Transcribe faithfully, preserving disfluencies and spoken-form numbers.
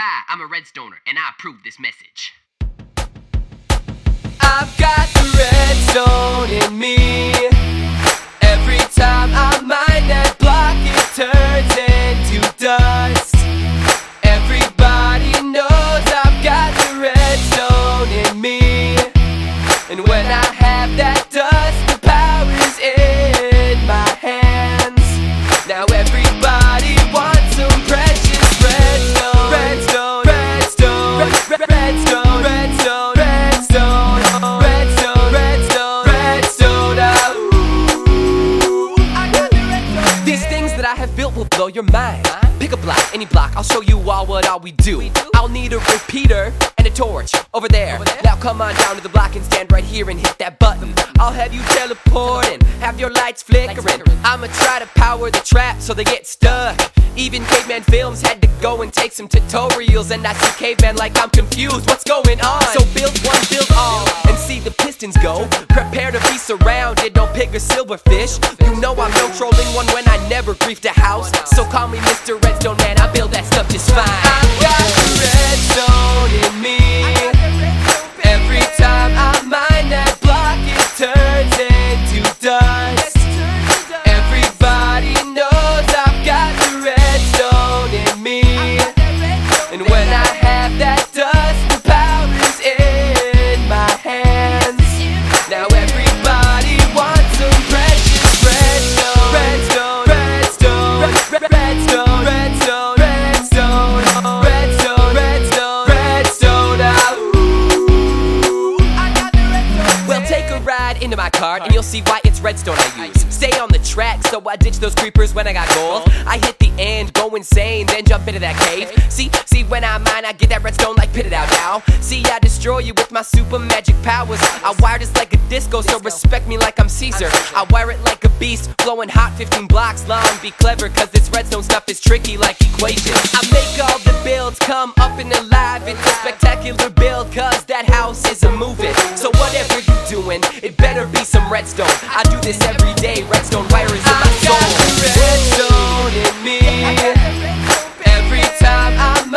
Hi, I'm a redstoner, and I approve this message. I've got the redstone in me. Every time I mine that block, it turns into dust. Everybody knows I've got the redstone in me. And when I have that dust, the power's in my hands. Now everybody wants some precious redstone. Redstone, redstone, redstone, redstone, redstone, redstone, redstone, redstone. Ooh, I got the redstone. These things that I have built will blow your mind. Pick a block, any block, I'll show you all what all we do. I'll need a repeater and a torch over there. Now come on down to the block and stand right here and hit that button. I'll have you teleporting, have your lights flickering. I'ma try to power the trap so they get stuck. Even Caveman Films had to go and take some tutorials, and I see Caveman like I'm confused, what's going on? So build one, build all, and see the pistons go. Prepare to be surrounded, don't pick a silverfish. You know I'm no trolling one when I never griefed a house. So call me Mister Redstone Man, I build that stuff just fine. I've got the redstone in me. Every time I mine that block, it turns into dust. Everybody knows I've got the redstone in me. And when I have that dust, the power's in my hands. Now everybody wants some precious redstone. Redstone, redstone, redstone, redstone, redstone, redstone, redstone, redstone. Ooh, I got the redstone. Well, take a ride into my cart and you'll see why it's redstone I use. Stay on the track, so I ditch those creepers when I got gold. I hit the end, go insane, then jump into that cave. See, see when I mine, I get that redstone like pit it out now. See, I destroy you with my super magic powers. I wire this like a disco, so respect me like I'm Caesar. I wire it like a beast, flowing hot fifteen blocks long. Be clever, cause this redstone stuff is tricky like equations. I make all the builds come up and alive. It's a spectacular build, cause that house is a moving. So whatever you doing, it better be some redstone. I do this every day, redstone wire is in my soul. I got the redstone in me. Every time I